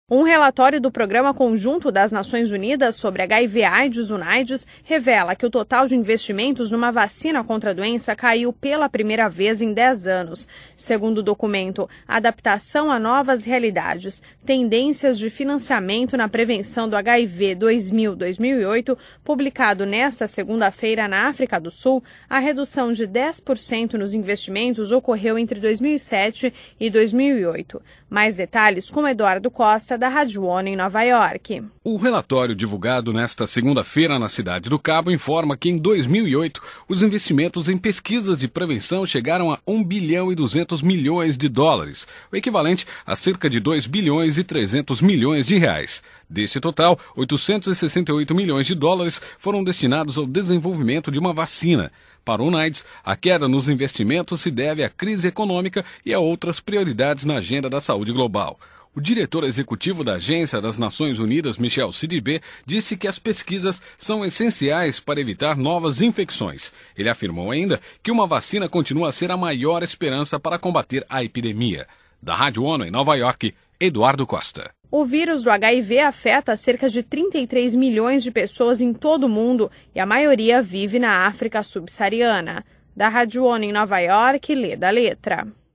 Um relatório do Programa Conjunto das Nações Unidas sobre HIV/AIDS, UNAIDS, revela que o total de investimentos numa vacina contra a doença caiu pela primeira vez em 10 anos. Segundo o documento Adaptação a Novas Realidades, Tendências de Financiamento na Prevenção do HIV 2000-2008, publicado nesta segunda-feira na África do Sul, a redução de 10% nos investimentos ocorreu entre 2007 e 2008. Mais detalhes com Eduardo Costa, da Rádio ONU em Nova York. O relatório divulgado nesta segunda-feira na Cidade do Cabo informa que em 2008 os investimentos em pesquisas de prevenção chegaram a 1 bilhão e 200 milhões de dólares, o equivalente a cerca de 2 bilhões e 300 milhões de reais. Deste total, 868 milhões de dólares foram destinados ao desenvolvimento de uma vacina. Para o UNAIDS, a queda nos investimentos se deve à crise econômica e a outras prioridades na agenda da saúde global. O diretor executivo da Agência das Nações Unidas, Michel Sidibé, disse que as pesquisas são essenciais para evitar novas infecções. Ele afirmou ainda que uma vacina continua a ser a maior esperança para combater a epidemia. Da Rádio ONU em Nova York, Eduardo Costa. O vírus do HIV afeta cerca de 33 milhões de pessoas em todo o mundo e a maioria vive na África subsaariana. Da Rádio ONU em Nova York, Leda Letra.